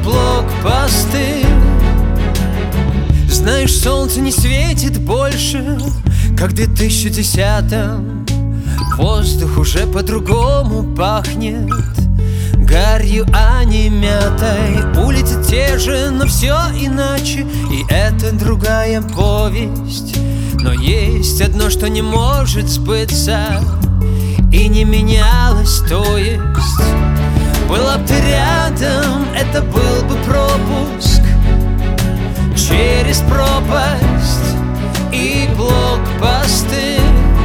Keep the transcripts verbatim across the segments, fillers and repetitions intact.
блокпосты. Знаешь, солнце не светит больше, как в две тысячи десятом. Воздух уже по-другому пахнет гарью, а не мятой. Улицы те же, но все иначе, и это другая повесть. Но есть одно, что не может сбыться и не менялось, то есть была бы ты рядом, это был бы пропуск через пропасть и блокпосты.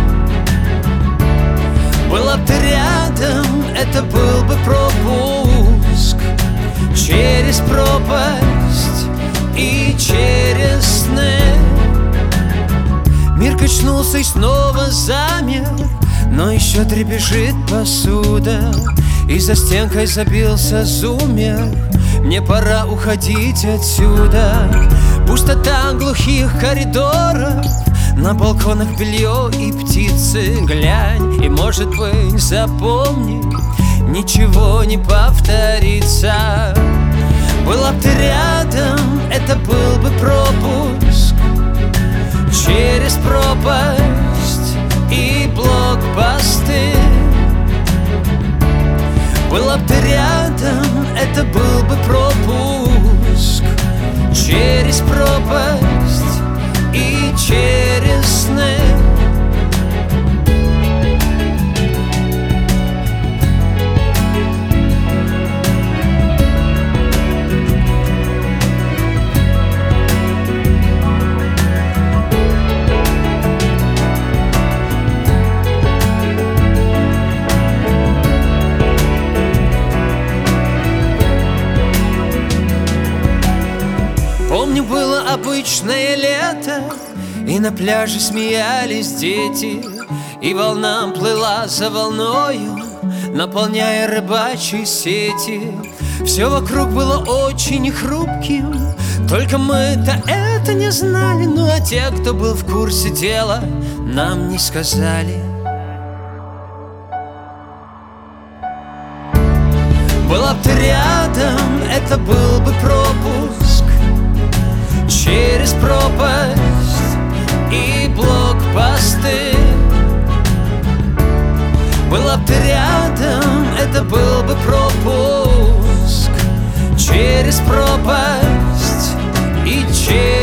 Была бы ты рядом, это был бы пропуск через пропасть и через сны. Мир качнулся и снова замер, но еще дребезжит посуда, и за стенкой забился зумер. Мне пора уходить отсюда. Пустота глухих коридоров, на балконах белье и птицы. Глянь, и, может быть, запомни, ничего не повторится. Была бы ты рядом, это был бы пропуск через пропасть и блокпосты. Была бы ты рядом, это был бы пропуск через пропасть и через сны. Помню, было обычное лето, и на пляже смеялись дети, и волна плыла за волною, наполняя рыбачьи сети. Все вокруг было очень хрупким, только мы-то это не знали. Ну а те, кто был в курсе дела, нам не сказали. Была бы ты рядом, это был бы пропуск через пропасть и блокпосты. Была бы ты рядом, это был бы пропуск через пропасть и через